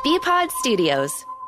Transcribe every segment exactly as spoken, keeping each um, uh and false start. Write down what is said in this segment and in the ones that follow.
B-Pod Studios.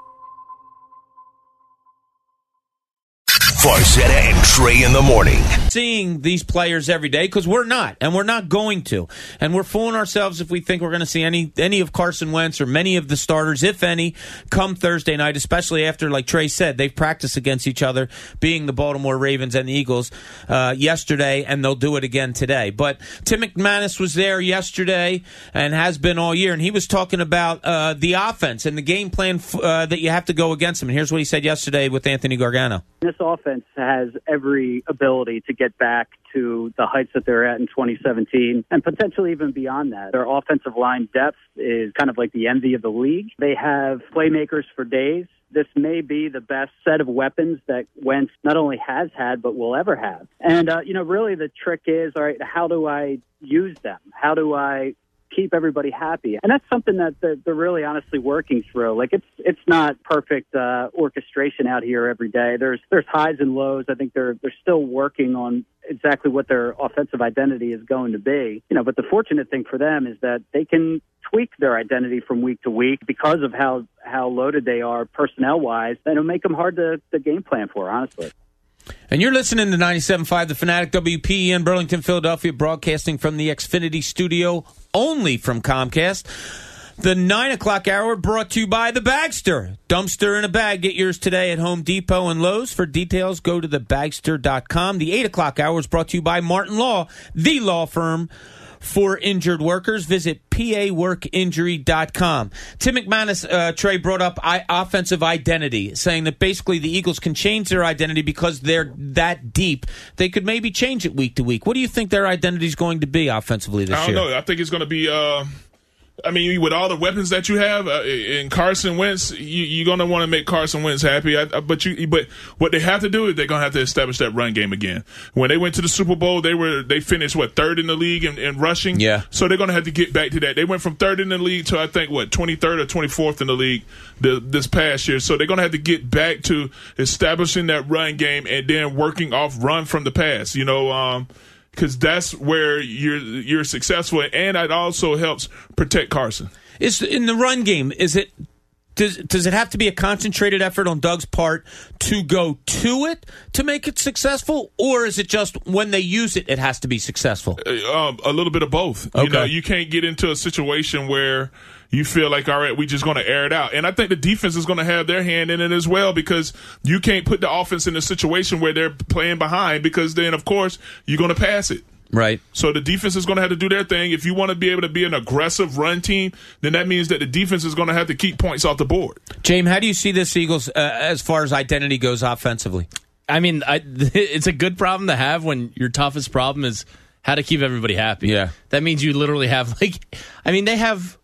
Farcetta and Trey in the morning. Seeing these players every day, because we're not, and we're not going to. And we're fooling ourselves if we think we're going to see any any of Carson Wentz or many of the starters, if any, come Thursday night, especially after, like Trey said, they've practiced against each other, being the Baltimore Ravens and the Eagles uh, yesterday, and they'll do it again today. But Tim McManus was there yesterday and has been all year, and he was talking about uh, the offense and the game plan f- uh, that you have to go against them. And here's what he said yesterday with Anthony Gargano. This offense has every ability to get back to the heights that they're at in twenty seventeen and potentially even beyond that. Their offensive line depth is kind of like the envy of the league. They have playmakers for days. This may be the best set of weapons that Wentz not only has had, but will ever have. And, uh, you know, really the trick is, all right, how do I use them? How do I keep everybody happy? And that's something that they're, they're really honestly working through. Like, it's it's not perfect uh, orchestration out here every day. There's there's highs and lows. I think they're they're still working on exactly what their offensive identity is going to be. You know, but the fortunate thing for them is that they can tweak their identity from week to week because of how how loaded they are personnel wise. And it'll make them hard to, to game plan for, honestly. And you're listening to ninety-seven point five, The Fanatic, W P E N, Burlington, Philadelphia, broadcasting from the Xfinity studio, only from Comcast. The nine o'clock hour brought to you by The Bagster. Dumpster in a bag. Get yours today at Home Depot and Lowe's. For details, go to the bagster dot com. The eight o'clock hour is brought to you by Martin Law, the law firm for injured workers. Visit P A work injury dot com. Tim McManus, uh, Trey, brought up I- offensive identity, saying that basically the Eagles can change their identity because they're that deep. They could maybe change it week to week. What do you think their identity is going to be offensively this year? I don't year? know. I think it's going to be... Uh... I mean, with all the weapons that you have uh, in Carson Wentz, you, you're going to want to make Carson Wentz happy. I, I, but you, but what they have to do is they're going to have to establish that run game again. When they went to the Super Bowl, they were they finished what third in the league in, in rushing. Yeah. So they're going to have to get back to that. They went from third in the league to I think what twenty-third or twenty-fourth in the league the, this past year. So they're going to have to get back to establishing that run game and then working off run from the pass. You know. Um, Because that's where you're you're successful, and it also helps protect Carson. Is in the run game? Is it does does it have to be a concentrated effort on Doug's part to go to it to make it successful, or is it just when they use it, it has to be successful? Uh, um, a little bit of both. Okay. You know, you can't get into a situation where you feel like, all right, we're just going to air it out. And I think the defense is going to have their hand in it as well, because you can't put the offense in a situation where they're playing behind, because then, of course, you're going to pass it. Right. So the defense is going to have to do their thing. If you want to be able to be an aggressive run team, then that means that the defense is going to have to keep points off the board. James, how do you see this Eagles uh, as far as identity goes offensively? I mean, I, it's a good problem to have when your toughest problem is how to keep everybody happy. Yeah. That means you literally have, like, I mean, they have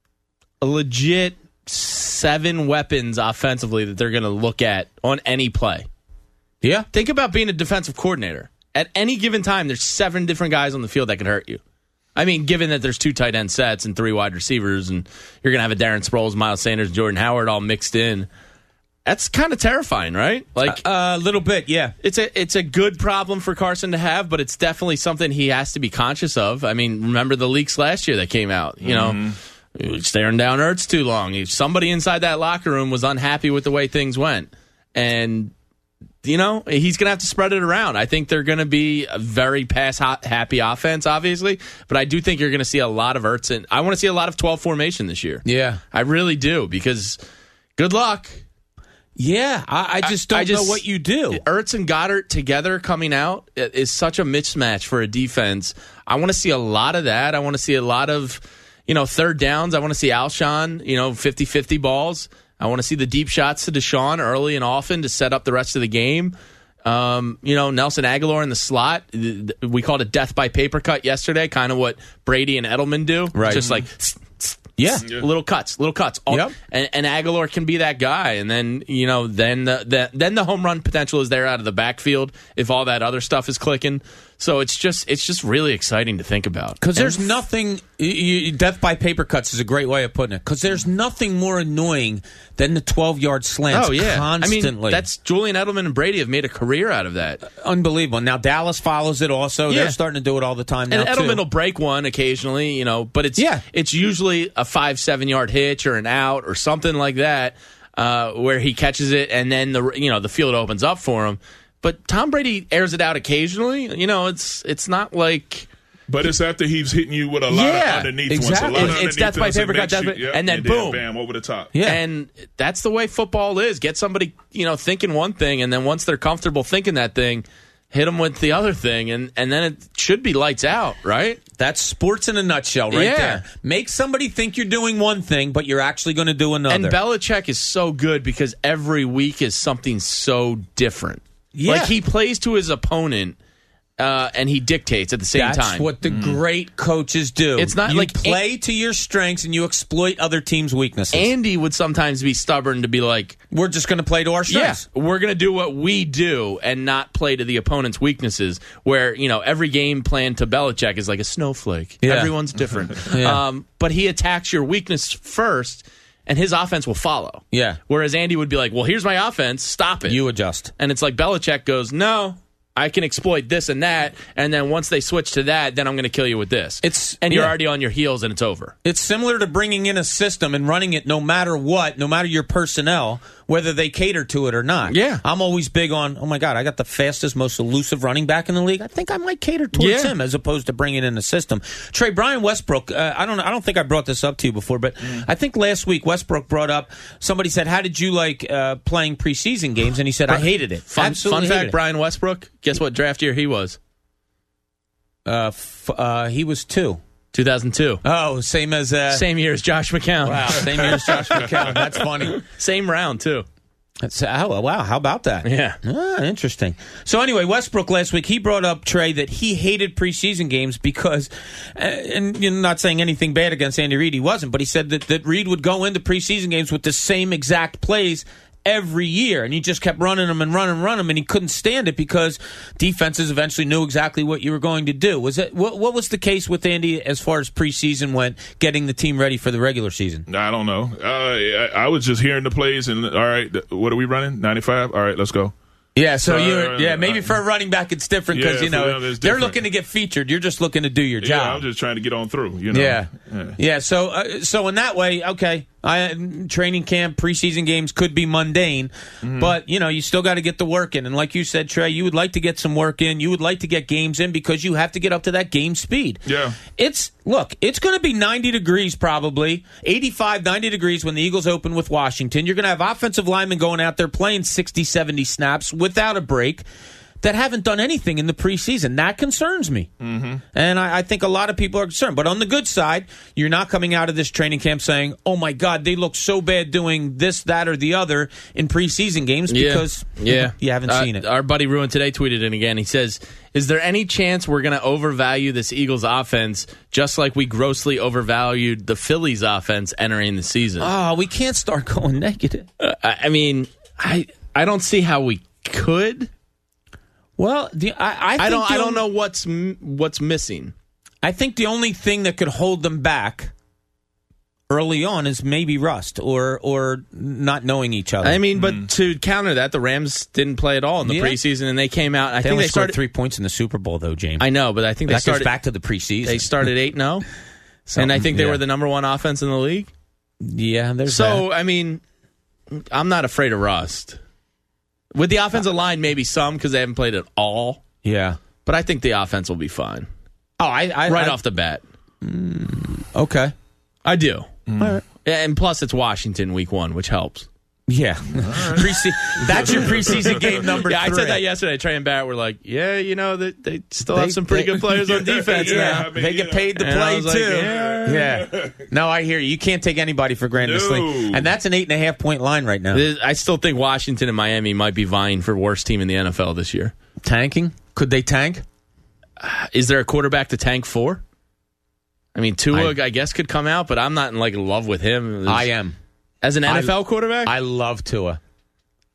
a legit seven weapons offensively that they're going to look at on any play. Yeah. Think about being a defensive coordinator. At any given time, there's seven different guys on the field that could hurt you. I memean, given that there's two tight end sets and three wide receivers, and you're going to have a Darren Sproles, Miles Sanders, Jordan Howard all mixed in, that's kind of terrifying, right? Like a uh, uh, little bit, yeah. It's a it's a good problem for Carson to have, but it's definitely something he has to be conscious of. I mean, remember the leaks last year that came out, you mm-hmm. know? Staring down Ertz too long. Somebody inside that locker room was unhappy with the way things went. And, you know, he's going to have to spread it around. I think they're going to be a very pass-happy offense, obviously. But I do think you're going to see a lot of Ertz. And I want to see a lot of twelve formation this year. Yeah. I really do, because good luck. Yeah, I, I just don't I just, know what you do. Ertz and Goddard together coming out is such a mismatch for a defense. I want to see a lot of that. I want to see a lot of... You know, third downs, I want to see Alshon, you know, fifty-fifty balls. I want to see the deep shots to Deshaun early and often to set up the rest of the game. Um, you know, Nelson Aguilar in the slot. We called it death by paper cut yesterday, kind of what Brady and Edelman do. Right. Just like, yeah, yeah. little cuts, little cuts. All, yep. and, and Aguilar can be that guy. And then, you know, then the, the, then the home run potential is there out of the backfield if all that other stuff is clicking. So it's just it's just really exciting to think about. Because there's nothing, you, you, death by paper cuts is a great way of putting it. Because there's nothing more annoying than the twelve-yard slants oh, yeah. constantly. I mean, that's Julian Edelman and Brady have made a career out of that. Unbelievable. Now Dallas follows it also. Yeah. They're starting to do it all the time now, and Edelman too. will break one occasionally, you know, but it's Yeah. it's usually a five, seven-yard hitch or an out or something like that uh, where he catches it and then the you know the field opens up for him. But Tom Brady airs it out occasionally. You know, it's it's not like... But it's after he's hitting you with a lot Yeah, of underneath exactly. ones. A lot of It's- it's underneath death by ones, and paper cut, makes death you- by- yep, and then then boom. bam, over the top. Yeah. And that's the way football is. Get somebody, you know, thinking one thing, and then once they're comfortable thinking that thing, hit them with the other thing, and, and then it should be lights out, right? That's sports in a nutshell right Yeah. there. Make somebody think you're doing one thing, but you're actually going to do another. And Belichick is so good because every week is something so different. Yeah. Like he plays to his opponent uh, and he dictates at the same That's time. what the great coaches do. It's not you like- play to your strengths and you exploit other teams' weaknesses. Andy would sometimes be stubborn to be like, we're just going to play to our yeah, strengths. we're going to do what we do and not play to the opponent's weaknesses, where, you know, every game plan to Belichick is like a snowflake. Yeah. Everyone's different. Yeah. um, but he attacks your weakness first, and his offense will follow. Yeah. Whereas Andy would be like, well, here's my offense, stop it. You adjust. And it's like Belichick goes, no, I can exploit this and that, and then once they switch to that, then I'm going to kill you with this. It's- and you're yeah. already on your heels, and it's over. It's similar to bringing in a system and running it no matter what, no matter your personnel, whether they cater to it or not. Yeah. I'm always big on, oh my God, I got the fastest, most elusive running back in the league. I think I might cater towards Yeah. him as opposed to bringing in a system. Trey, Brian Westbrook, uh, I don't I don't think I brought this up to you before, but mm. I think last week Westbrook brought up, somebody said, how did you like uh, playing preseason games? And he said, I hated it. Fun, Absolutely fun fact, hated it. Brian Westbrook, guess what draft year he was? Uh, f- uh, he was two. two thousand two. Oh, same as... Uh, Same year as Josh McCown. Wow, same year as Josh McCown. That's funny. Same round, too. That's, oh, wow, how about that? Yeah. Ah, interesting. So anyway, Westbrook last week, he brought up, Trey, that he hated preseason games because, uh, and you're not saying anything bad against Andy Reid, he wasn't, but he said that, that Reid would go into preseason games with the same exact plays every year, and he just kept running them and running and running them, and he couldn't stand it because defenses eventually knew exactly what you were going to do. Was it what, what was the case with Andy as far as preseason went, getting the team ready for the regular season? I don't know. Uh, I, I was just hearing the plays, and all right, what are we running? ninety-five? All right, let's go. Yeah, so Uh, you're yeah maybe uh, for a running back it's different because yeah, you know for them it's they're different. looking to get featured. You're just looking to do your Yeah, job. I'm just trying to get on through. You know. Yeah, yeah. yeah. So, uh, so in that way, okay. I, training camp, preseason games could be mundane, Mm-hmm. but you know you still got to get the work in. And like you said, Trey, you would like to get some work in. You would like to get games in because you have to get up to that game speed. Yeah. It's look, it's going to be ninety degrees probably, eighty-five, ninety degrees when the Eagles open with Washington. You're going to have offensive linemen going out there playing sixty, seventy snaps without a break that haven't done anything in the preseason. That concerns me. Mm-hmm. And I, I think a lot of people are concerned. But on the good side, you're not coming out of this training camp saying, oh, my God, they look so bad doing this, that, or the other in preseason games because yeah. yeah. you haven't uh, seen it. Our buddy Ruin Today tweeted it again. He says, is there any chance we're going to overvalue this Eagles offense just like we grossly overvalued the Phillies offense entering the season? Oh, we can't start going negative. Uh, I I mean, I I don't see how we could. Well, the, I, I, think I don't. the I don't only- know what's m- what's missing. I think the only thing that could hold them back early on is maybe rust or or not knowing each other. I mean, but to counter that, the Rams didn't play at all in the Yeah. preseason, and they came out. I they think only they scored started three points in the Super Bowl, though, James. I know, but I think they that started goes back to the preseason. They started eight and zero, and I think they yeah. were the number one offense in the league. Yeah, there's So that. I mean, I'm not afraid of rust. With the offensive line, maybe some because they haven't played at all. Yeah. But I think the offense will be fine Oh, I, I right I, off the bat. Okay. I do. All right. And plus, it's Washington week one, which helps. Yeah. Prese- that's your preseason game number Yeah, I three. said that yesterday. Trey and Barrett were like, "Yeah, you know that they, they still They- have some pretty they- good players on defense Yeah, now." I mean, They you get know. paid to And I play, was like, too. yeah. Yeah. No, I hear you. You can't take anybody for granted. this No. league. And that's an eight and a half point line right now. I still think Washington and Miami might be vying for worst team in the N F L this year. Tanking? Could they tank? Is there a quarterback to tank for? I mean, Tua, I- I, guess, could come out, but I'm not in like love with him. I am. As an I- N F L quarterback? I love Tua.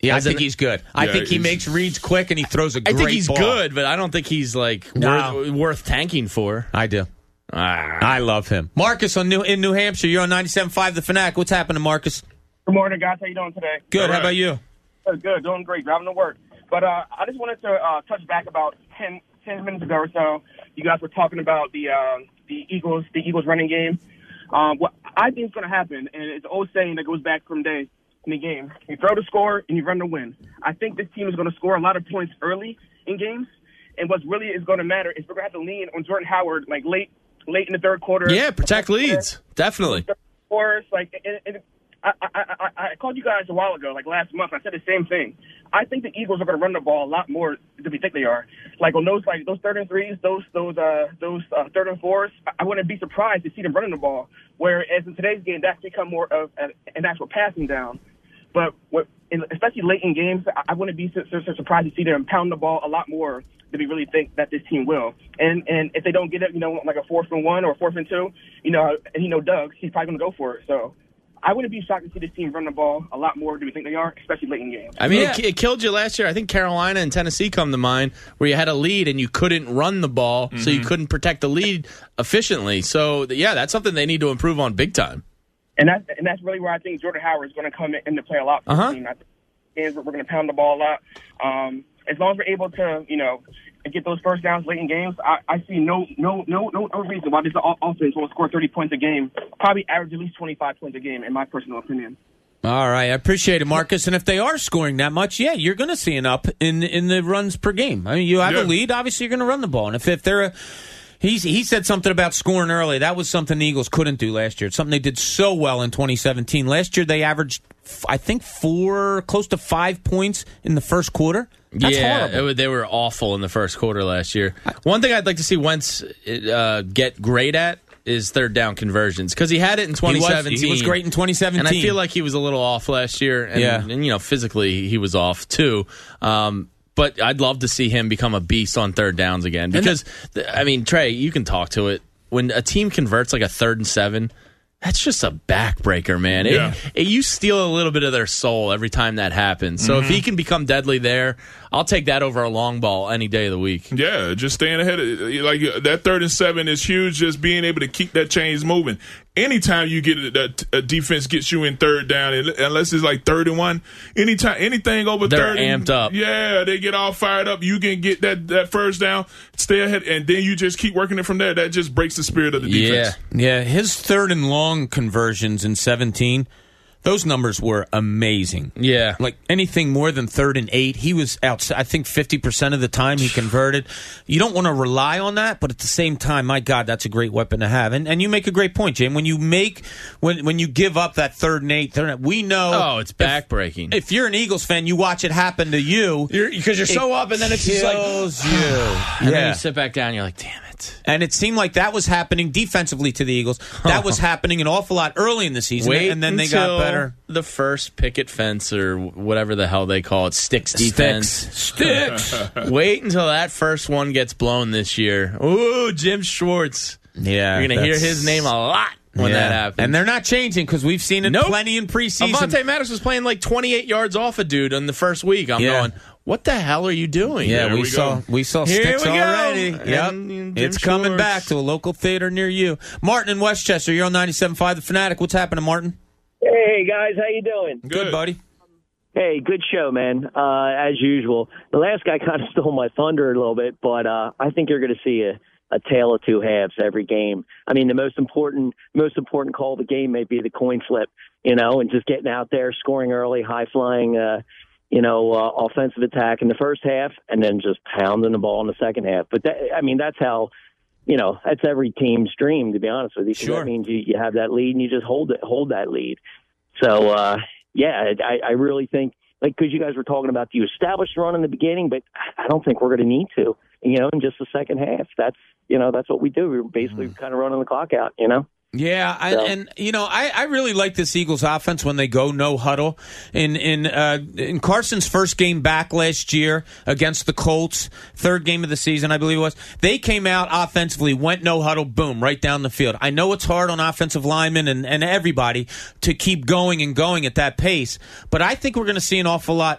Yeah, I As think an- he's good. I Yeah, think he he's- makes reads quick and he throws a I great think he's ball. good, but I don't think he's like No. worth, worth tanking for. I do. Ah. I love him. Marcus on New, in New Hampshire. You're on ninety-seven point five The Fanatic. What's happening, Marcus? Good morning, guys. How you doing today? Good. All How right. about you? Good, good. Doing great. Driving to work. But uh, I just wanted to uh, touch back about ten, ten minutes ago or so. You guys were talking about the uh, the Eagles, the Eagles running game. Um, what I think is going to happen, and it's an old saying that goes back from day in the game: you throw to score and you run to win. I think this team is going to score a lot of points early in games, and what's really is going to matter is we're going to have to lean on Jordan Howard like late, late in the third quarter. Yeah, protect leads. Definitely. Or it's like, and, and I, I, I, I called you guys a while ago, like last month. I said the same thing. I think the Eagles are going to run the ball a lot more than we think they are. Like on those, like those third and threes, those those uh, those uh, third and fours. I wouldn't be surprised to see them running the ball. Whereas in today's game, that's become more of an, an actual passing down. But what, especially late in games, I wouldn't be so, so, so surprised to see them pound the ball a lot more than we really think that this team will. And and if they don't get it, you know, like a fourth and one or a fourth and two, you know, and you know Doug, he's probably going to go for it. So I wouldn't be shocked to see this team run the ball a lot more than we think they are, especially late in games. I mean, Yeah. it, it killed you last year. I think Carolina and Tennessee come to mind, where you had a lead and you couldn't run the ball, so you couldn't protect the lead efficiently. So, yeah, that's something they need to improve on big time. And that's and that's really where I think Jordan Howard is going to come in, into play a lot for Uh-huh. the team. I think games we're going to pound the ball a lot. Um, as long as we're able to, you know, get those first downs late in games, I, I see no no no no no reason why this o- offense will score thirty points a game. Probably average at least twenty-five points a game, in my personal opinion. All right, I appreciate it, Marcus. And if they are scoring that much, yeah, you're going to see an up in in the runs per game. I mean, you have Yeah. a lead, obviously you're going to run the ball. And if, if they're a, he's, he said something about scoring early. That was something the Eagles couldn't do last year. It's something they did so well in twenty seventeen. Last year they averaged, I think, four, close to five points in the first quarter. That's yeah, horrible. it wa- they were awful in the first quarter last year. One thing I'd like to see Wentz uh, get great at is third down conversions, because he had it in twenty seventeen. He was, he was great in twenty seventeen. And I feel like he was a little off last year. And, Yeah. and you know, physically he was off too. Um, but I'd love to see him become a beast on third downs again. Because, th- I mean, Trey, you can talk to it. When a team converts like a third and seven, that's just a backbreaker, man. It, Yeah. it, you steal a little bit of their soul every time that happens. So if he can become deadly there, I'll take that over a long ball any day of the week. Yeah, just staying ahead of like that third and seven is huge. Just being able to keep that chains moving. Anytime you get it, that a defense gets you in third down, unless it's like third and one. Anytime, anything over They're third, and- amped up. Yeah, they get all fired up. You can get that that first down, stay ahead, and then you just keep working it from there. That just breaks the spirit of the defense. Yeah. Yeah, his third and long conversions in seventeen, those numbers were amazing. Yeah. Like anything more than third and eight, he was out. I think fifty percent of the time he converted. You don't want to rely on that, but at the same time, my God, that's a great weapon to have. And and you make a great point, Jim. When you make when when you give up that third and eight, third and, we know. Oh, it's backbreaking. If you're an Eagles fan, you watch it happen to you Because you're, so up, and then it's just like, kills you. and then Yeah. you sit back down, you're like, damn it. And it seemed like that was happening defensively to the Eagles. That was happening an awful lot early in the season, Wait and then they until got better. The first picket fence or whatever the hell they call it, sticks defense. Sticks. Wait until that first one gets blown this year. Ooh, Jim Schwartz. Yeah, You're going to hear that's- his name a lot when Yeah. that happens. And they're not changing because we've seen it Nope. plenty in preseason. Avonte Maddox was playing like twenty-eight yards off a dude in the first week. I'm Yeah. going, what the hell are you doing? Yeah, There we, we saw go. we saw Here sticks we go. already. And, Yep, Jim it's coming Schwartz. back to a local theater near you. Martin in Westchester, you're on ninety-seven point five The Fanatic. What's happening, Martin? Hey guys, how you doing? Good, buddy. Hey, good show, man. Uh, as usual, the last guy kind of stole my thunder a little bit, but uh, I think you're going to see a, a tale of two halves every game. I mean, the most important most important call of the game may be the coin flip, you know, and just getting out there, scoring early, high flying, uh, you know, uh, offensive attack in the first half, and then just pounding the ball in the second half. But that, I mean, that's how. You know, that's every team's dream, to be honest with you. 'Cause Sure. That means you, you have that lead and you just hold it, hold that lead. So, uh, yeah, I, I really think, like, because you guys were talking about the established run in the beginning, but I don't think we're going to need to, you know, in just the second half. That's, you know, that's what we do. We're basically Mm. kind of running the clock out, you know? Yeah, I, So- and you know, I, I really like this Eagles offense when they go no huddle. In in uh, in Carson's first game back last year against the Colts, third game of the season, I believe it was. They came out offensively, went no huddle, boom, right down the field. I know it's hard on offensive linemen and, and everybody to keep going and going at that pace, but I think we're going to see an awful lot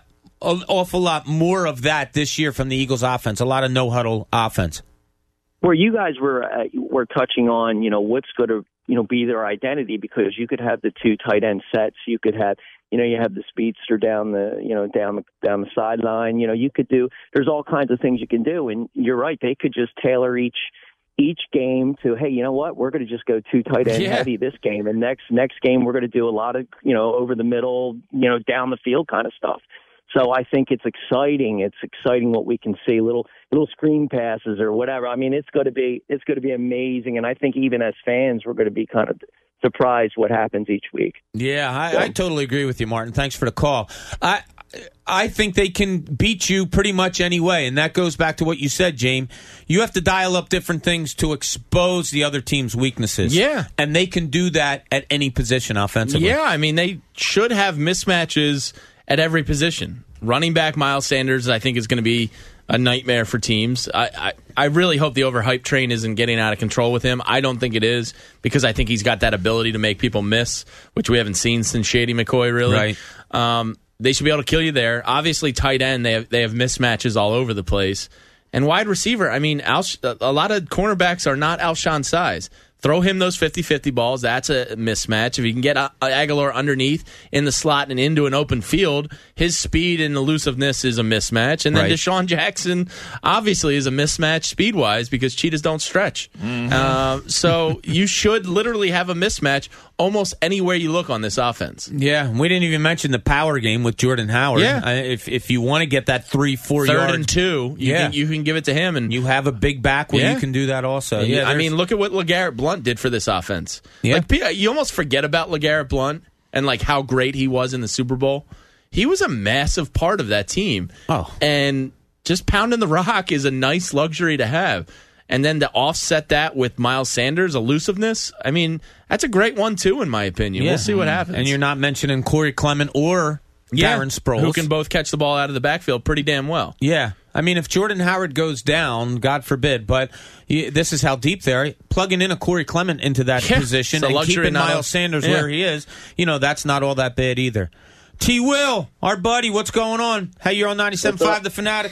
an awful lot more of that this year from the Eagles offense, a lot of no-huddle offense. Where you guys were uh, were touching on, you know, what's going to, you know, be their identity, because you could have the two tight end sets. You could have, you know, you have the speedster down the, you know, down the, down the sideline. You know, you could do, there's all kinds of things you can do. And you're right. They could just tailor each, each game to, hey, you know what, we're going to just go two tight end Yeah. heavy this game. And next, next game, we're going to do a lot of, you know, over the middle, you know, down the field kind of stuff. So I think it's exciting. It's exciting what we can see, little little screen passes or whatever. I mean, it's going to be it's going to be amazing. And I think even as fans, we're going to be kind of surprised what happens each week. Yeah, I, I totally agree with you, Martin. Thanks for the call. I I think they can beat you pretty much anyway, and that goes back to what you said, James. You have to dial up different things to expose the other team's weaknesses. Yeah. And they can do that at any position offensively. Yeah, I mean, they should have mismatches at every position. Running back Miles Sanders, I think, is going to be a nightmare for teams. I, I, I really hope the overhype train isn't getting out of control with him. I don't think it is, because I think he's got that ability to make people miss, which we haven't seen since Shady McCoy, really. Right. Um, they should be able to kill you there. Obviously, tight end, they have, they have mismatches all over the place. And wide receiver, I mean, Al, a lot of cornerbacks are not Alshon size. Throw him those fifty-fifty balls. That's a mismatch. If you can get Aguilar underneath in the slot and into an open field, his speed and elusiveness is a mismatch. And then Right. Deshaun Jackson obviously is a mismatch speed-wise, because cheetahs don't stretch. Mm-hmm. Uh, so you should literally have a mismatch almost anywhere you look on this offense. Yeah, we didn't even mention the power game with Jordan Howard. Yeah. I, if if you want to get that three, four Third yard, and two, you, Yeah. can, you can give it to him. And you have a big back where Yeah. you can do that also. Yeah, I there's- mean, look at what LeGarrette Blount did for this offense. Yeah. Like, pe- you almost forget about LeGarrette Blount and like how great he was in the Super Bowl. He was a massive part of that team. Oh. And just pounding the rock is a nice luxury to have. And then to offset that with Miles Sanders' elusiveness, I mean, that's a great one, too, in my opinion. Yeah. We'll see what happens. And you're not mentioning Corey Clement or yeah, Darren Sproles, who can both catch the ball out of the backfield pretty damn well. Yeah. I mean, if Jordan Howard goes down, God forbid, but y- this is how deep they are. Plugging in a Corey Clement into that Yeah, position it's a and luxury, keeping not a- Miles Sanders yeah. where he is, you know, that's not all that bad either. T. Will, our buddy, what's going on? Hey, you're on ninety-seven point five The Fanatic.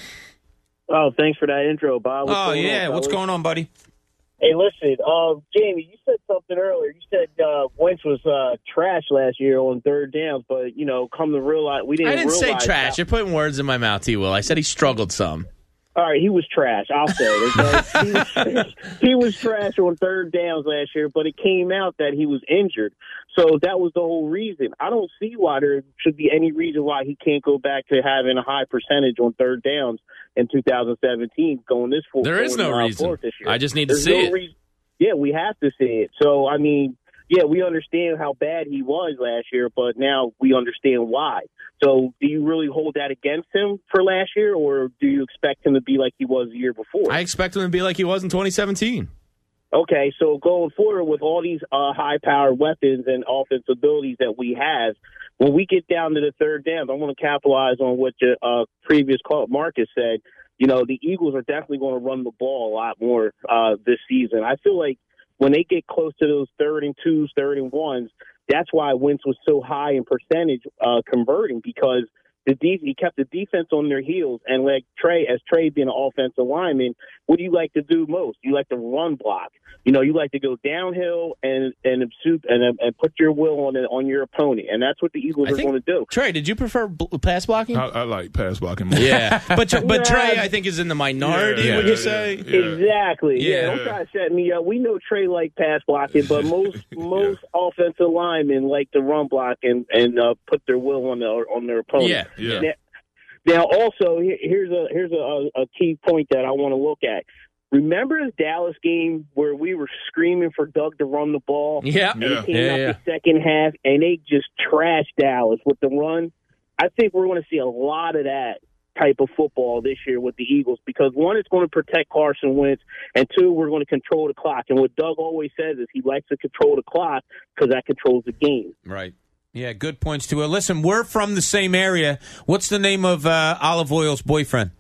Oh, thanks for that intro, Bob. What's Oh, going yeah. on, What's fellas? going on, buddy? Hey, listen, um, Jamie, you said something earlier. You said uh, Wentz was uh, trash last year on third downs, but, you know, come to realize, we didn't I didn't say realize trash. that. You're putting words in my mouth, T. Will. I said he struggled some. All right, he was trash, I'll say. Okay? he, was, he was trash on third downs last year, but it came out that he was injured. So that was the whole reason. I don't see why there should be any reason why he can't go back to having a high percentage on third downs in two thousand seventeen going this forward. There is no uh, reason. forward this year. I just need to There's see no it. reason. Yeah, we have to see it. So, I mean, yeah, we understand how bad he was last year, but now we understand why. So do you really hold that against him for last year, or do you expect him to be like he was the year before? I expect him to be like he was in twenty seventeen. Okay, so going forward with all these uh, high-powered weapons and offensive abilities that we have, when we get down to the third down, I want to capitalize on what your uh, previous call, Marcus said. You know, the Eagles are definitely going to run the ball a lot more uh, this season. I feel like when they get close to those third and twos, third and ones, that's why Wentz was so high in percentage uh, converting, because the de- he kept the defense on their heels. And like Trey, as Trey being an offensive lineman, what do you like to do most? You like to run block. You know, you like to go downhill and and soup and and put your will on on your opponent, and that's what the Eagles I are think- going to do. Trey, did you prefer bl- pass blocking? I, I like pass blocking more. Yeah, but but Trey, Yeah. I think, is in the minority. Yeah, would yeah, you say? yeah. Exactly. Yeah. Yeah. Don't try to set me up. We know Trey like pass blocking, but most most offensive linemen like to run block and and uh, put their will on their on their opponent. Yeah, Yeah. Now, now also here- here's a here's a, a key point that I want to look at. Remember the Dallas game where we were screaming for Doug to run the ball? Yeah, And Yeah. it came Yeah, out yeah. the second half, and they just trashed Dallas with the run. I think we're going to see a lot of that type of football this year with the Eagles, because, one, it's going to protect Carson Wentz, and, two, we're going to control the clock. And what Doug always says is he likes to control the clock because that controls the game. Right. Yeah, good points too. Uh, listen, we're from the same area. What's the name of uh, Olive Oil's boyfriend?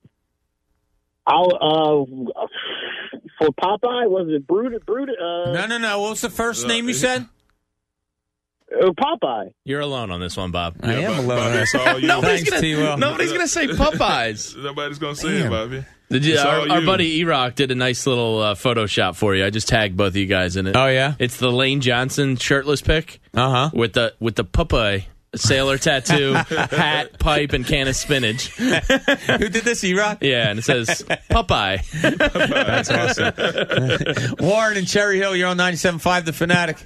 I'll, uh, for Popeye, was it Brutus? Brutus uh, No, no, no. What was the first name you said? uh, or Popeye. You're alone on this one, Bob. I am Bob- alone. Bobby, it's all you. Nobody's Thanks, gonna, T-Will. nobody's gonna say Popeyes. Nobody's gonna say Damn. it, Bobby. Did you, It's our, all our you. buddy E-Rock did a nice little uh, Photoshop for you. I just tagged both of you guys in it. Oh, yeah? It's the Lane Johnson shirtless pic Uh-huh. with the with the Popeye sailor tattoo, hat, pipe, and can of spinach. Who did this, E-Rock? Yeah, and it says Popeye. That's awesome. Warren and Cherry Hill, you're on ninety-seven point five The Fanatic.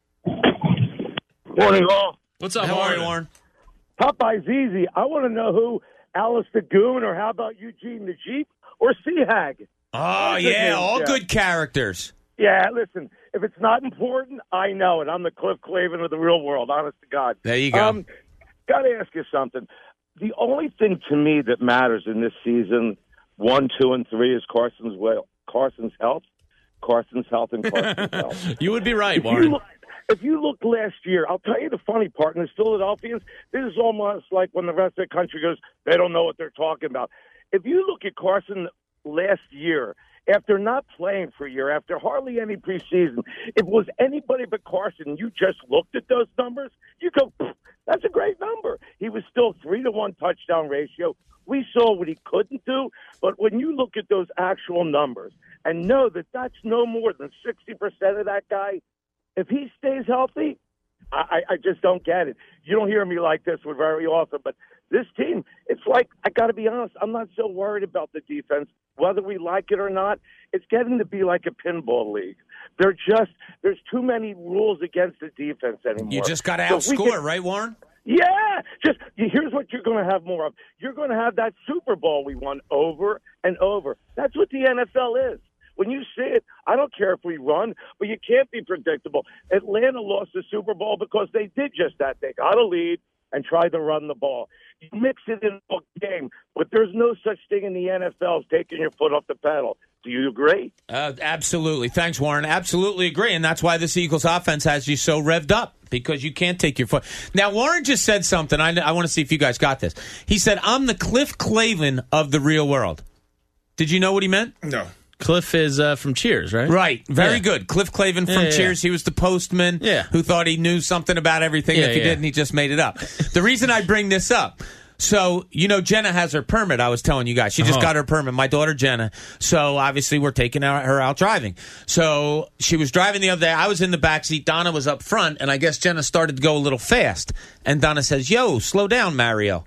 Morning, all. What's up, How are you, Warren? Warren? Popeye's easy. I want to know who Alice the Goon, or how about Eugene the Jeep, or Sea Hag? Oh, yeah, all good characters. Yeah, listen, if it's not important, I know it. I'm the Cliff Clavin of the real world, honest to God. There you go. Um, got to ask you something. The only thing to me that matters in this season, one, two, and three, is Carson's well, Carson's health, Carson's health, and Carson's health. You would be right, If you, Warren. look, if you look last year, I'll tell you the funny part, and the Philadelphians, this is almost like when the rest of the country goes, they don't know what they're talking about. If you look at Carson last year, after not playing for a year, after hardly any preseason, if it was anybody but Carson, you just looked at those numbers, you go, that's a great number. He was still three to one touchdown ratio. We saw what he couldn't do, but when you look at those actual numbers and know that that's no more than sixty percent of that guy, if he stays healthy, I, I just don't get it. You don't hear me like this very often, but this team, it's like, I got to be honest, I'm not so worried about the defense, whether we like it or not. It's getting to be like a pinball league. They're just, there's too many rules against the defense anymore. You just got to So if we outscore, can- right, Warren? Yeah, just here's what you're going to have more of. You're going to have that Super Bowl we won over and over. That's what the N F L is. When you see it, I don't care if we run, but you can't be predictable. Atlanta lost the Super Bowl because they did just that. They got a lead and tried to run the ball. You mix it in a game, but there's no such thing in the N F L as taking your foot off the pedal. Do you agree? Uh, absolutely. Thanks, Warren. Absolutely agree. And that's why this Eagles offense has you so revved up, because you can't take your foot. Now, Warren just said something. I, I want to see if you guys got this. He said, I'm the Cliff Clavin of the real world. Did you know what he meant? No. Cliff is uh, from Cheers, right? Right. Very Yeah. good. Cliff Clavin from Yeah, yeah, Cheers. He was the postman Yeah. who thought he knew something about everything. Yeah, if he yeah. didn't, he just made it up. The reason I bring this up, so, you know, Jenna has her permit, I was telling you guys. She just Uh-huh. got her permit, my daughter Jenna. So, obviously, we're taking her her out driving. So, she was driving the other day. I was in the back seat. Donna was up front, and I guess Jenna started to go a little fast. And Donna says, yo, slow down, Mario.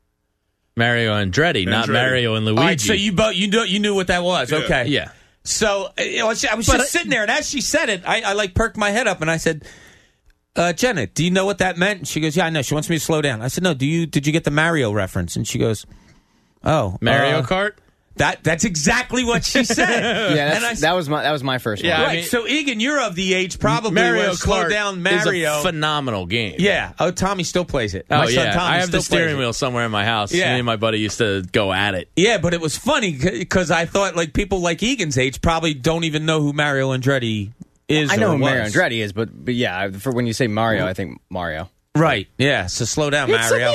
Mario Andretti, not Andretti. Mario and Luigi. All right, so you, both, you, know, you knew what that was. Yeah. Okay. Yeah. So you know, I was But just I- sitting there, and as she said it, I, I like perked my head up, and I said, uh, "Jenna, do you know what that meant?" And she goes, "Yeah, I know." She wants me to slow down. I said, "No, do you? Did you get the Mario reference?" And she goes, "Oh, Mario uh, Kart? That that's exactly what she said." Yeah, that's, and I, s- that was my that was my first Yeah, one. I right. mean- so Egan, you're of the age probably Mario where slow Kart down Mario. is a phenomenal game. yeah. Oh, Tommy still plays it. Oh, My son yeah. Tommy I have still the steering plays it. wheel somewhere in my house. Yeah. Me and my buddy used to go at it. Yeah, but it was funny because I thought like people like Egan's age probably don't even know who Mario Andretti is. I know or who Mario was. Andretti is, but but yeah, for when you say Mario, I think Mario. Right. Yeah. So slow down, Mario.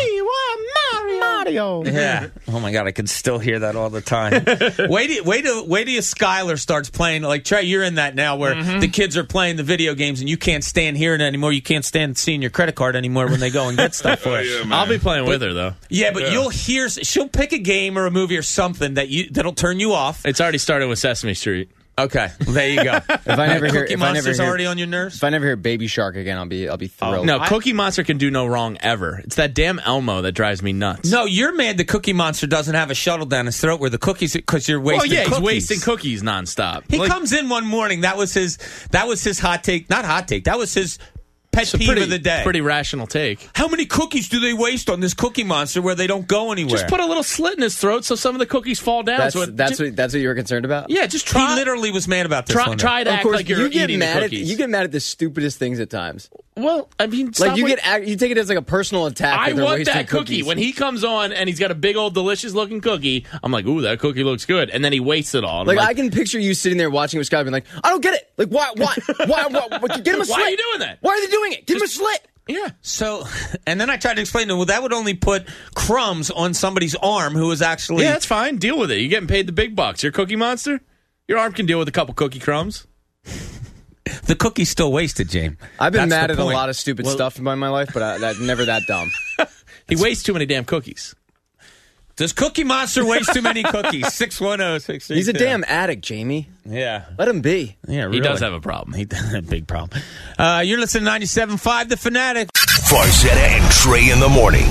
Mario. Yeah. Oh my God, I can still hear that all the time. wait, till- wait, till- wait till Skylar starts playing. Like Trey, you're in that now, where Mm-hmm. the kids are playing the video games, and you can't stand hearing it anymore. You can't stand seeing your credit card anymore when they go and get stuff for Oh, it. yeah, man. I'll be playing with her, though. Yeah, but Yeah. you'll hear. She'll pick a game or a movie or something that you that'll turn you off. It's already started with Sesame Street. Okay, well, there you go. If I never hear, Cookie if I never Monster's hear, already on your nerves. if I never hear Baby Shark again, I'll be I'll be thrilled. No, I- Cookie Monster can do no wrong ever. It's that damn Elmo that drives me nuts. No, you're mad the Cookie Monster doesn't have a shuttle down his throat where the cookies because you're well, wasting. yeah, cookies. he's wasting cookies nonstop. He Like, comes in one morning. That was his. That was his hot take. Not hot take. That was his pet it's a peeve pretty, of the day. pretty rational take. How many cookies do they waste on this Cookie Monster where they don't go anywhere? Just put a little slit in his throat so some of the cookies fall down. that's so it, that's just, what that's what you were concerned about. yeah, just he try. literally was mad about this try, one. try to Of act course, like you're you get eating mad the at cookies. you get mad at the stupidest things at times. well, I mean, Like stop you with- get ag- you take it as like a personal attack. I that they're want wasting that cookie. cookies. When he comes on and he's got a big old delicious looking cookie, I'm like, ooh, that cookie looks good. And then he wastes it all. And Like, I'm I can picture you sitting there watching with Scott being like, I don't get it. Like why why why, why, why get him a slit? Why are you doing that? Why are they doing it? Give him a slit. yeah. So, and then I tried to explain to him, well, that would only put crumbs on somebody's arm who was actually. Yeah, that's fine. Deal with it. You're getting paid the big bucks. You're Cookie Monster. Your arm can deal with a couple cookie crumbs. the cookie's still wasted, James. I've been That's mad the at a point. lot of stupid Well- stuff in my life, but I, that never that dumb. He wastes too many damn cookies. Does Cookie Monster waste too many cookies? six one zero six three two. He's a damn addict, Jamie. Yeah. Let him be. Yeah, really. He does have a problem. He does have a big problem. Uh, you're listening to ninety-seven point five The Fanatic. Farzetta and Trey in the morning.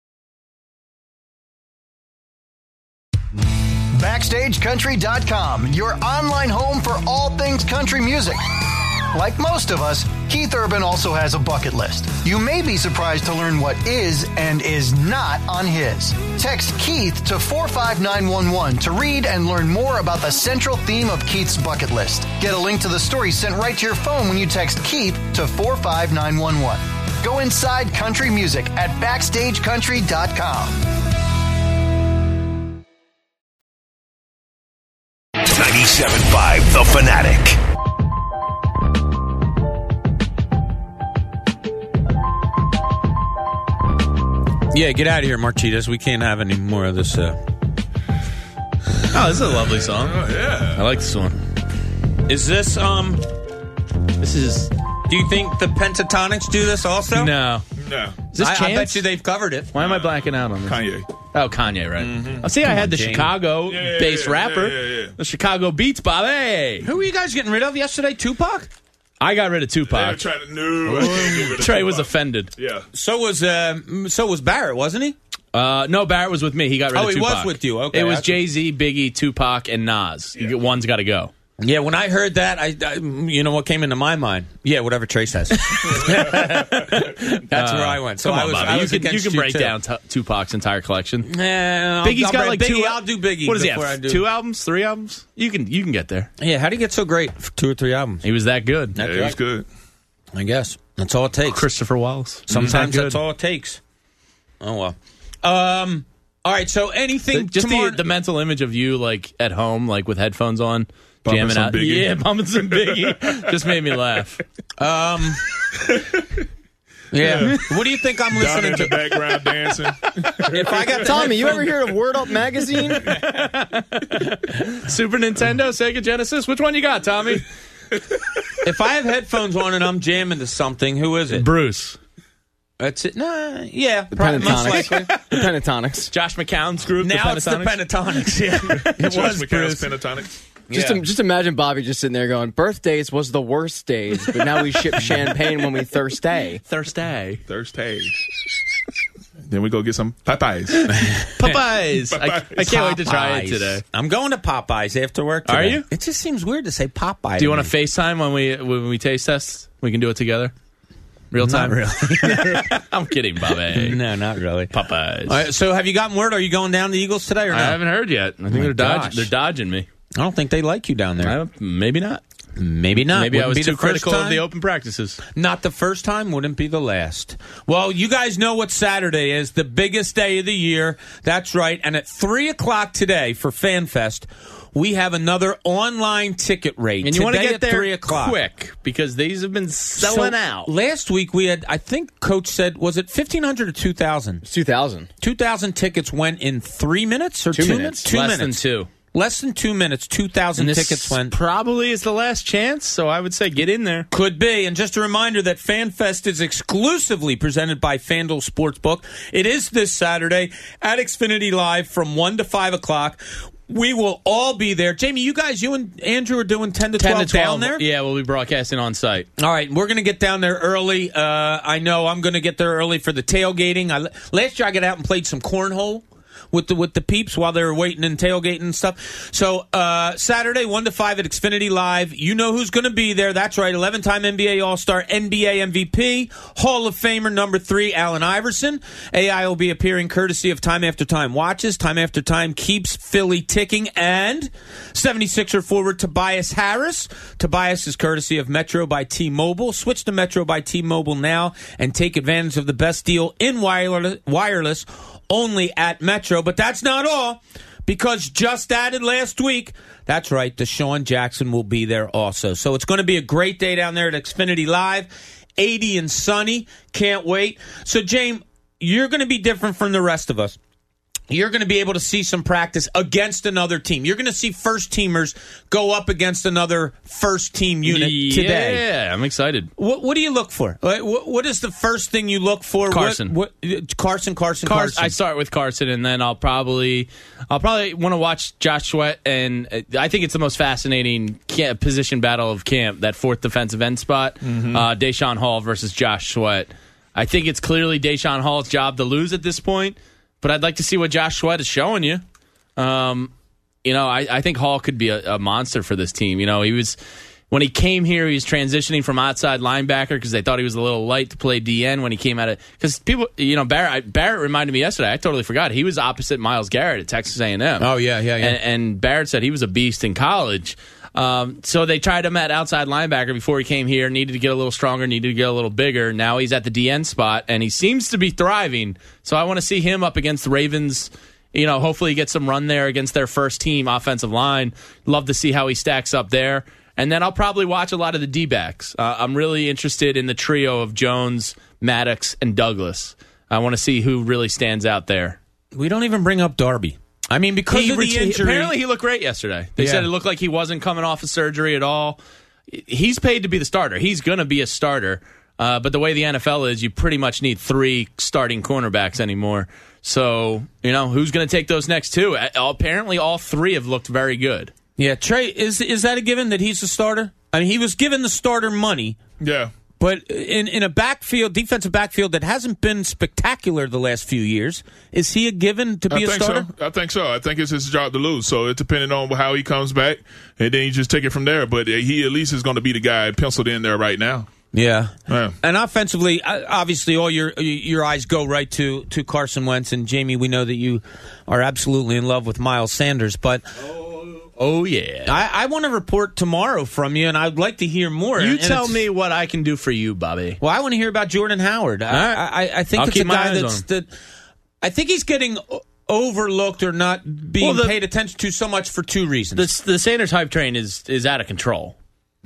Backstage Country dot com, your online home for all things country music. Like most of us, Keith Urban also has a bucket list. You may be surprised to learn what is and is not on his. Text Keith to four five nine one one to read and learn more about the central theme of Keith's bucket list. Get a link to the story sent right to your phone when you text Keith to four five nine one one. Go inside country music at Backstage Country dot com. ninety-seven point five The Fanatic. Yeah, get out of here, Marchitas. We can't have any more of this. Uh... Oh, this is a lovely song. Oh, yeah. I like this one. Is this, um... This is... Do you think the Pentatonics do this also? No. No. Is this I, Chance? I bet you they've covered it. Why am I blanking out on this? Kanye. Oh, Kanye, right. Mm-hmm. Oh, see, I had the James. Chicago-based Yeah, yeah, rapper. yeah, yeah, yeah. The Chicago Beats, Bobby. Who were you guys getting rid of yesterday? Tupac? I got rid of They were Tupac. trying to no. I can't get rid of Trey was Tupac. offended. Yeah. So was uh, so was Barrett, wasn't he? Uh, no, Barrett was with me. He got rid Oh, of he Tupac. was with you. Okay, It was that's- Jay-Z, Biggie, Tupac, and Nas. You get- One's got to go. Yeah, when I heard that, I, I you know what came into my mind? Yeah, whatever Trey says. That's where I went. So Come I on, was, Bobby. I was you can, you against can break too. down t- Tupac's entire collection. Yeah, I'll- Biggie's I'll got break like Biggie. two. I'll do Biggie. What does he before I have? do. Two albums? Three albums? You can you can get there. Yeah, how do you get so great for two or three albums? He was that good. Yeah, it was good. I guess that's all it takes. Christopher Wallace. Sometimes That that's good. all it takes. Oh well. Um. All right. So anything Just tomorrow? the, the mental image of you like at home, like with headphones on, Bumping jamming some out. Biggie. Yeah, bumping some Biggie. Just made me laugh. um. Yeah. What do you think I'm Down listening in the to? background dancing. If I got the Tommy, you headphones- ever heard of Word Up Magazine? Super Nintendo, Sega Genesis. Which one you got, Tommy? If I have headphones on and I'm jamming to something, who is it? Bruce. That's it. Nah. Yeah. Probably, most Pentatonics. likely. The Pentatonics. Josh McCown's group. Now the it's the Pentatonics. Pentatonics. Yeah. It Josh was McCown's Bruce. Pentatonics. Just, Yeah. im- just imagine Bobby just sitting there going, birthdays was the worst days, but now we ship champagne when we Thursday. Thursday. Thursday. Then we go get some Popeyes. Popeyes. I, I can't wait to try it Popeyes. today. I'm going to Popeyes after work Are today. you? It just seems weird to say Popeye. Do you want to to FaceTime when we when we taste test? We can do it together. Real time. Not really. I'm kidding, Bobby. No, not really. Popeyes. All right, so have you gotten word? Are you going down to Eagles today or I no? haven't heard yet. I think my they're gosh. dodging. They're dodging me. I don't think they like you down there. I, maybe not. Maybe not. Maybe I Wouldn't was be too the first critical of time. the open practices. Not the first time, wouldn't be the last. Well, you guys know what Saturday is, the biggest day of the year. That's right. And at three o'clock today for FanFest, we have another online ticket rate. And you want to Today get at there three o'clock. quick because these have been selling So, out. Last week we had, I think Coach said, was it fifteen hundred or two thousand? It's two thousand. two thousand tickets went in three minutes or Two two, minutes. Two Less minutes. than two. Less than two minutes, two thousand And this tickets went. probably is the last chance, so I would say get in there. Could be. And just a reminder that FanFest is exclusively presented by FanDuel Sportsbook. It is this Saturday at Xfinity Live from one to five o'clock. We will all be there. Jamie, you guys, you and Andrew are doing ten to twelve, ten to twelve down there? Yeah, we'll be broadcasting on site. All right, we're going to get down there early. Uh, I know I'm going to get there early for the tailgating. I, last year I got out and played some cornhole with the with the peeps while they were waiting and tailgating and stuff. So uh, Saturday, one to five at Xfinity Live. You know who's going to be there. That's right, eleven-time N B A All-Star, N B A M V P, Hall of Famer number three, Allen Iverson. A I will be appearing courtesy of Time After Time Watches. Time After Time keeps Philly ticking. And seventy-sixer forward Tobias Harris. Tobias is courtesy of Metro by T-Mobile. Switch to Metro by T-Mobile now and take advantage of the best deal in wireless, wireless only at Metro. But that's not all, because just added last week, that's right, Deshaun Jackson will be there also. So it's going to be a great day down there at Xfinity Live. eighty and sunny. Can't wait. So, James, you're going to be different from the rest of us. you're going to be able to see some practice against another team. You're going to see first-teamers go up against another first-team unit yeah, today. Yeah, I'm excited. What, what do you look for? What, what is the first thing you look for? Carson. What, what, Carson, Carson, Car- Carson. I start with Carson, and then I'll probably I'll probably want to watch Josh Sweat, and I think it's the most fascinating camp, position battle of camp, that fourth defensive end spot, mm-hmm. uh, Deshaun Hall versus Josh Sweat. I think it's clearly Deshaun Hall's job to lose at this point, but I'd like to see what Josh Sweat is showing you. Um, you know, I, I think Hall could be a, a monster for this team. You know, he was when he came here, he was transitioning from outside linebacker because they thought he was a little light to play D N when he came out of because people, you know, Barrett Barrett reminded me yesterday. I totally forgot he was opposite Myles Garrett at Texas A and M. Oh yeah, yeah, yeah. And, and Barrett said he was a beast in college. Um, so they tried him at outside linebacker before he came here. Needed to get a little stronger, needed to get a little bigger. Now he's at the D N spot, and he seems to be thriving. So I want to see him up against the Ravens. You know, hopefully he gets some run there against their first team offensive line. Love to see how he stacks up there. And then I'll probably watch a lot of the D-backs. Uh, I'm really interested in the trio of Jones, Maddox, and Douglas. I want to see who really stands out there. We don't even bring up Darby. I mean, because he of the reti- injury. Apparently, he looked great yesterday. They Yeah. said it looked like he wasn't coming off of surgery at all. He's paid to be the starter. He's going to be a starter. Uh, but the way the N F L is, you pretty much need three starting cornerbacks anymore. So, you know, who's going to take those next two? Uh, Apparently, all three have looked very good. Yeah, Trey, is is that a given that he's the starter? I mean, he was given the starter money. Yeah. But in, in a backfield, defensive backfield that hasn't been spectacular the last few years, is he a given to be I a think starter? So. I think so. I think it's his job to lose. So it's depending on how he comes back, and then you just take it from there. But he at least is going to be the guy penciled in there right now. Yeah. yeah. And offensively, obviously, all your your eyes go right to, to Carson Wentz. And, Jamie, we know that you are absolutely in love with Miles Sanders. But Oh, yeah. I, I want to report tomorrow from you, and I'd like to hear more. You And tell it's- me what I can do for you, Bobby. Well, I want to hear about Jordan Howard. I, right. I, I think I'll it's a keep my guy eyes that's on that. I think he's getting o- overlooked or not being Well, the- paid attention to so much for two reasons. The, the Sanders hype train is, is out of control.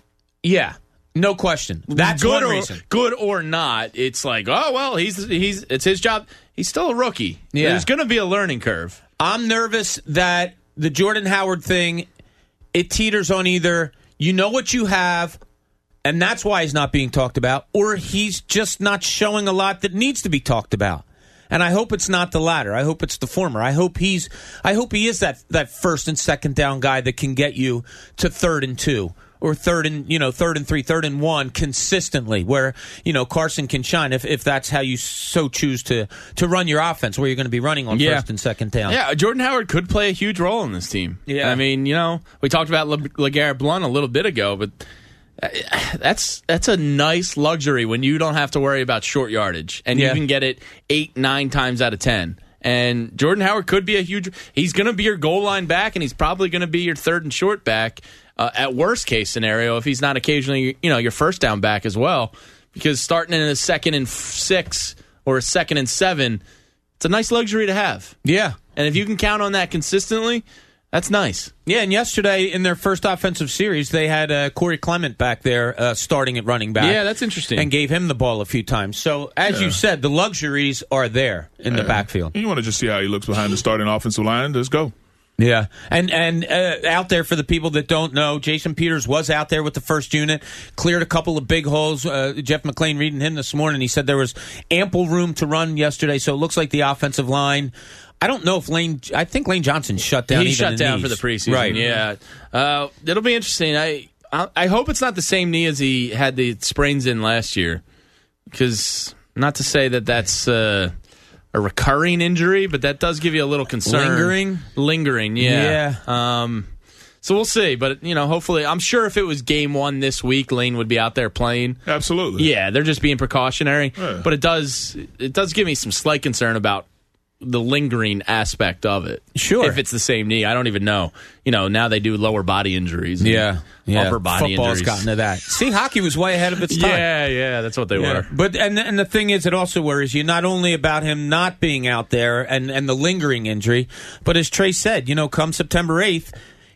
yeah, no question. That's good one or, reason. Good or not, it's like, oh, well, he's he's it's his job. He's still a rookie. Yeah. There's going to be a learning curve. I'm nervous that the Jordan Howard thing, it teeters on either you know what you have, and that's why he's not being talked about, or he's just not showing a lot that needs to be talked about. And I hope it's not the latter. I hope it's the former. I hope he's I hope he is that that first and second down guy that can get you to third and two. Or third and you know third and three, third and one consistently, where you know Carson can shine if, if that's how you so choose to to run your offense, where you're going to be running on Yeah. first and second down. Yeah, Jordan Howard could play a huge role in this team. Yeah. I mean, you know, we talked about Le- LeGarrette Blount a little bit ago, but uh, that's that's a nice luxury when you don't have to worry about short yardage and Yeah. you can get it eight, nine times out of ten. And Jordan Howard could be a huge. He's going to be your goal line back, and he's probably going to be your third and short back. Uh, at worst case scenario, if he's not occasionally, you know, your first down back as well, because starting in a second and f- six or a second and seven, it's a nice luxury to have. Yeah. And if you can count on that consistently, that's nice. Yeah, and yesterday in their first offensive series, they had uh, Corey Clement back there uh, starting at running back. Yeah, that's interesting. And gave him the ball a few times. So, as Yeah. you said, the luxuries are there in the backfield. You want to just see how he looks behind the starting offensive line. Let's go. Yeah, and and uh, out there for the people that don't know, Jason Peters was out there with the first unit, cleared a couple of big holes. Uh, Jeff McClain reading him this morning, he said there was ample room to run yesterday, so it looks like the offensive line. I don't know if Lane, I think Lane Johnson shut down. He even shut the down knees. for the preseason. Right. Yeah. Uh, it'll be interesting. I, I I hope it's not the same knee as he had the sprains in last year, because not to say that that's uh, a recurring injury, but that does give you a little concern. Lingering? Lingering, yeah. Yeah. Um, so we'll see. But, you know, hopefully, I'm sure if it was game one this week, Lane would be out there playing. Absolutely. Yeah, they're just being precautionary. Yeah. But it does it does give me some slight concern about the lingering aspect of it. Sure. If it's the same knee, I don't even know. You know, now they do lower body injuries. and Yeah, yeah. Upper body Football's injuries. gotten to that. See, hockey was way ahead of its time. Yeah, yeah, that's what they Yeah. were. But and and the thing is, it also worries you not only about him not being out there and, and the lingering injury, but as Trey said, you know, come September eighth,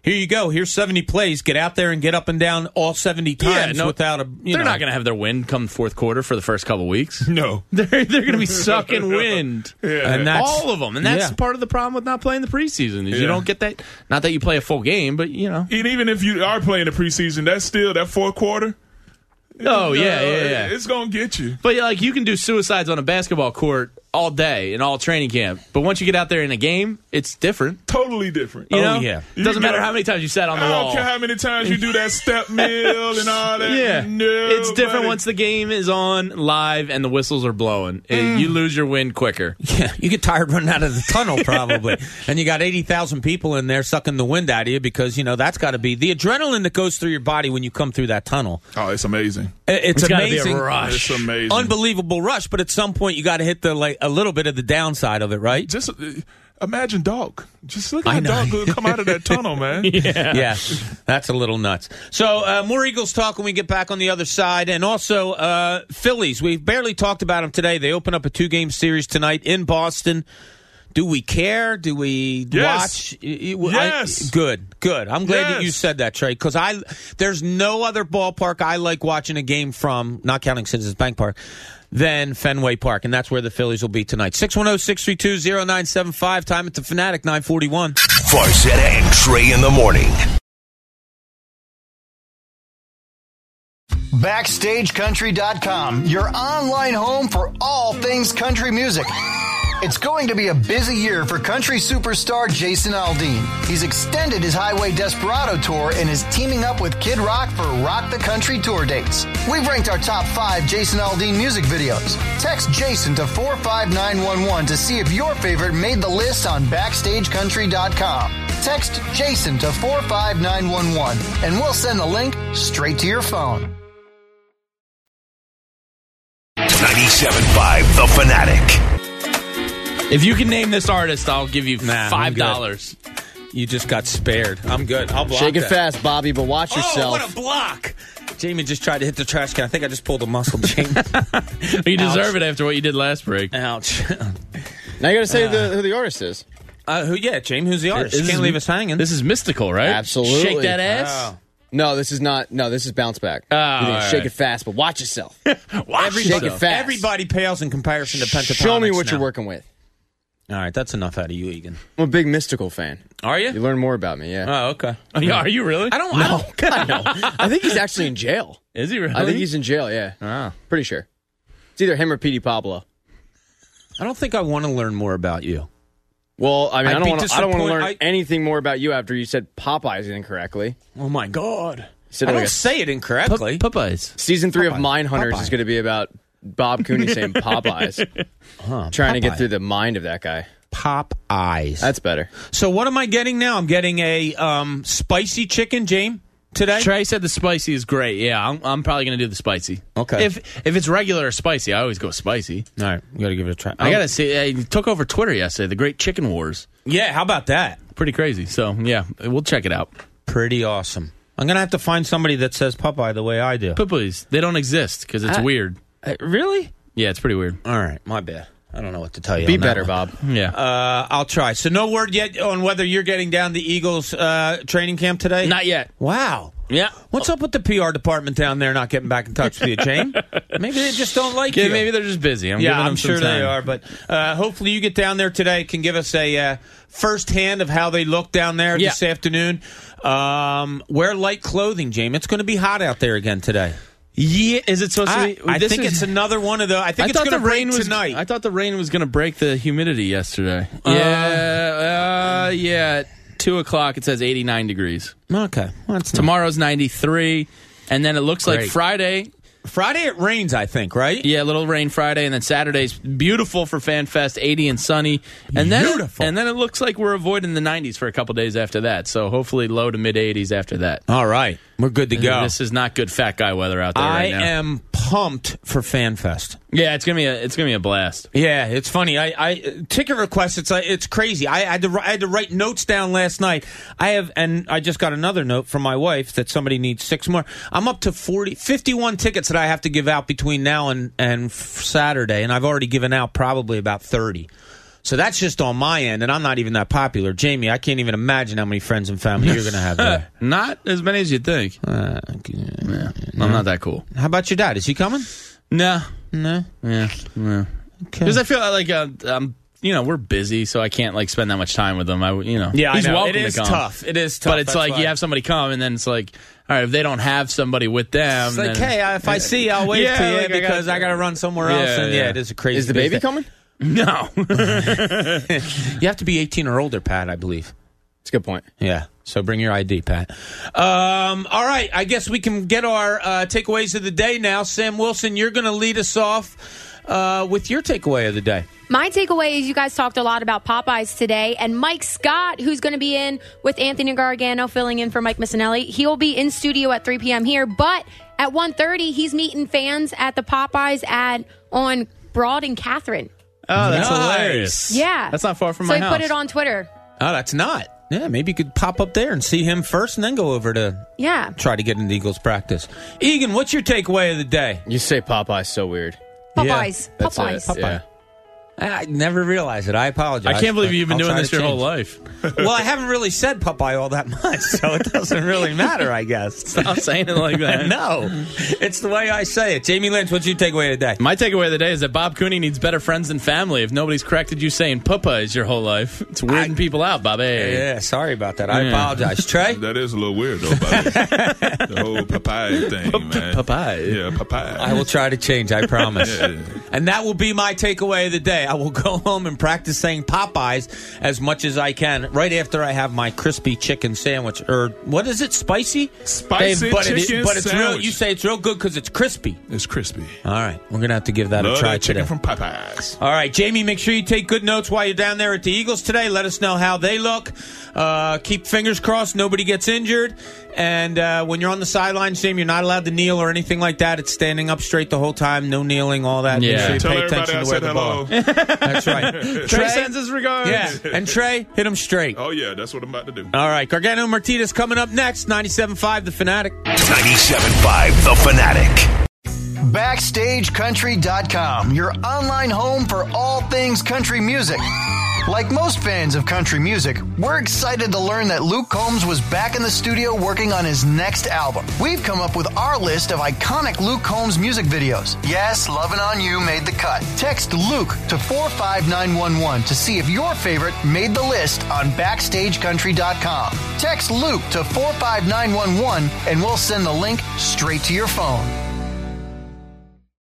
here you go. Here's seventy plays. Get out there and get up and down all seventy times yeah, no, without a. You they're know. not going to have their wind come fourth quarter for the first couple weeks. No, they're they're going to be sucking wind, yeah. and that's, all of them. And that's yeah. part of the problem with not playing the preseason. Is Yeah. you don't get that. Not that you play a full game, but you know. And even if you are playing the preseason, that's still that fourth quarter. Oh yeah, uh, yeah, yeah. It's gonna get you. But like you can do suicides on a basketball court all day in all training camp, but once you get out there in a game, it's different. Totally different. You Oh, know, yeah. it doesn't You matter go- how many times you sat on the I wall. don't care how many times you do that step mill and all that. Yeah, No, it's different buddy. once the game is on live and the whistles are blowing. It- you lose your wind quicker. Yeah, you get tired running out of the tunnel probably, and you got eighty thousand people in there sucking the wind out of you because you know that's got to be the adrenaline that goes through your body when you come through that tunnel. Oh, it's amazing. It's, It's gotta be a amazing, rush. It's amazing. unbelievable rush. But at some point, you got to hit the like a little bit of the downside of it, right? Just uh, imagine Doc. Just look I at know. Doc come out of that tunnel, man. Yeah. Yeah, that's a little nuts. So uh, more Eagles talk when we get back on the other side. And also uh, Phillies. We've barely talked about them today. They open up a two-game series tonight in Boston. Do we care? Do we Yes. watch? I- I- Yes. good, good. I'm glad that you Yes. said that, Trey, because I there's no other ballpark I like watching a game from, not counting Citizens Bank Park, than Fenway Park, and that's where the Phillies will be tonight. six one zero, six three two, zero nine seven five, time at the Fanatic, nine forty-one. Farzetta and Trey in the morning. Backstage Country dot com, your online home for all things country music. It's going to be a busy year for country superstar Jason Aldean. He's extended his Highway Desperado tour and is teaming up with Kid Rock for Rock the Country tour dates. We've ranked our top five Jason Aldean music videos. Text Jason to four five nine one one to see if your favorite made the list on Backstage Country dot com. Text Jason to four five nine one one and we'll send the link straight to your phone. ninety-seven point five The Fanatic. If you can name this artist, I'll give you Nah, I'm five good. dollars. You just got spared. I'm good. I'll block Shake it that. fast, Bobby, but watch Oh, yourself. what a block! Jamie just tried to hit the trash can. I think I just pulled a muscle, Jamie. You deserve it after what you did last break. Ouch. Now you got to say the, who the artist is. Uh, who? Yeah, Jamie. Who's the artist? This You can't is- leave us hanging. This is mystical, right? Absolutely. Shake that ass. Oh. No, this is not. No, this is bounce back. Oh, You all think, Shake right. it fast, but watch yourself. Watch Everybody, Shake it fast. everybody pales in comparison to Pentatonix. Show me what now. you're working with. All right, that's enough out of you, Egan. I'm a big mystical fan. Are you? You learn more about me, yeah. Oh, okay. Are you, are you really? I don't. I No, don't. God, no. I think he's actually in jail. Is he really? I think he's in jail, yeah. Oh. Pretty sure. It's either him or Petey Pablo. I don't think I want to learn more about you. Well, I mean, I'd I don't be want to. I don't want to disappointed- learn I- anything more about you after you said Popeyes incorrectly. Oh my God! Said I like don't a- say it incorrectly. Popeyes. Season three Popeye. of Mindhunters Popeye. is going to be about Bob Cooney saying Popeyes, Huh, trying to Popeye. get through the mind of that guy. Pop eyes. That's better. So what am I getting now? I'm getting a um, spicy chicken, James, today. Trey said the spicy is great. Yeah, I'm, I'm probably going to do the spicy. Okay. If if it's regular or spicy, I always go spicy. All right, we got to give it a try. I got to see. He took over Twitter yesterday. The Great Chicken Wars. Yeah, how about that? Pretty crazy. So yeah, we'll check it out. Pretty awesome. I'm gonna have to find somebody that says Popeye the way I do. Popeyes. They don't exist because it's I- weird. Uh, really? Yeah, it's pretty weird. All right, my bad. I don't know what to tell you. Be on that better, one. Bob. Yeah. Uh, I'll try. So no word yet on whether you're getting down the Eagles uh, training camp today? Not yet. Wow. Yeah. What's up with the P R department down there not getting back in touch with you, James? Maybe they just don't like Yeah, you. maybe they're just busy. I'm yeah, giving them I'm some sure they time. are. But uh, hopefully you get down there today, can give us a uh, first hand of how they look down there Yeah. this afternoon. Um, wear light clothing, James. It's going to be hot out there again today. Yeah, is it supposed I, to be? I this think is- it's another one of the. I think I it's thought going the to rain rain was tonight. I thought the rain was going to break the humidity yesterday. Uh, yeah, uh, yeah. At two o'clock, it says eighty-nine degrees. Okay, well, that's Tomorrow's ninety-three, and then it looks like Great. Friday. Friday it rains, I think, right? Yeah, a little rain Friday, and then Saturday's beautiful for FanFest, eighty and sunny, and then Beautiful. and then it looks like we're avoiding the nineties for a couple days after that. So hopefully low to mid eighties after that. All right, we're good to go. This is not good fat guy weather out there I right now. am pumped for FanFest. Yeah, it's gonna be a it's gonna be a blast. Yeah, it's funny. I, I ticket requests. It's like it's crazy. I, I had to I had to write notes down last night. I have, and I just got another note from my wife that somebody needs six more. I'm up to forty, fifty-one tickets that I have to give out between now and and Saturday, and I've already given out probably about thirty. So that's just on my end, and I'm not even that popular. Jamie, I can't even imagine how many friends and family you're going to have there. Not as many as you'd think. Uh, yeah. I'm not that cool. How about your dad? Is he coming? No. No? Yeah. No. Because I feel like uh, um, you know, we're busy, so I can't like spend that much time with him. I, you know, yeah, he's I know. welcome It is to come. tough. It is tough. But it's That's like why. you have somebody come, and then it's like, all right, if they don't have somebody with them, It's like, then, hey, if I see you, I'll wave yeah, to you like I because got- I got to run somewhere Yeah, else. And yeah, yeah. it is a crazy. Is the baby business. coming? No. You have to be eighteen or older, Pat, I believe. That's a good point. Yeah. So bring your I D, Pat. Um, all right. I guess we can get our uh, takeaways of the day now. Sam Wilson, you're going to lead us off uh, with your takeaway of the day. My takeaway is you guys talked a lot about Popeyes today, and Mike Scott, who's going to be in with Anthony Gargano filling in for Mike Missinelli, he'll be in studio at three p.m. here, but at one thirty, he's meeting fans at the Popeyes ad on Broad and Catherine. Oh, that's Nice. hilarious. Yeah. That's not far from so my he house. put it on Twitter. Oh, that's not. Yeah, maybe you could pop up there and see him first and then go over to Yeah. try to get into Eagles practice. Egan, what's your takeaway of the day? You say Popeye's so weird. Popeyes. That's Popeyes. it. Yeah. I never realized it. I apologize. I can't believe but you've been I'll doing try this to your whole change. life. Well, I haven't really said Popeye all that much, so it doesn't really matter, I guess. Stop saying it like that. No, it's the way I say it. Jamie Lynch, what's your takeaway today? My takeaway of the day is that Bob Cooney needs better friends than family. If nobody's corrected you saying Popeyes your whole life, it's weirding people out, Bobby. Yeah, sorry about that. I Yeah. apologize. Trey? That is a little weird, though, buddy. The whole Popeye thing, man. Popeye. Yeah, Popeye. I will try to change, I promise. Yeah. And that will be my takeaway of the day. I will go home and practice saying Popeyes as much as I can right after I have my crispy chicken sandwich. Or what is it? Spicy? Spicy but it is- chicken But it's real. sandwich. You say it's real good because it's crispy. It's crispy. All right. We're going to have to give that Love a try that chicken today. from Popeyes. All right, Jamie, make sure you take good notes while you're down there at the Eagles today. Let us know how they look. Uh, keep fingers crossed nobody gets injured. And uh, when you're on the sidelines, Jamie, you're not allowed to kneel or anything like that. It's standing up straight the whole time, no kneeling, all that. Make Yeah. sure you Tell pay everybody attention I to where said the ball. hello. That's right. Trey sends his regards. Yeah, and Trey, hit him straight. Oh, yeah, that's what I'm about to do. All right, Gargano Martinez coming up next, ninety-seven point five The Fanatic. ninety-seven point five The Fanatic. Backstage Country dot com, your online home for all things country music. Like most fans of country music, we're excited to learn that Luke Combs was back in the studio working on his next album. We've come up with our list of iconic Luke Combs music videos. Yes, Lovin' On You made the cut. Text Luke to four five nine one one to see if your favorite made the list on Backstage Country dot com. Text Luke to four five nine one one and we'll send the link straight to your phone.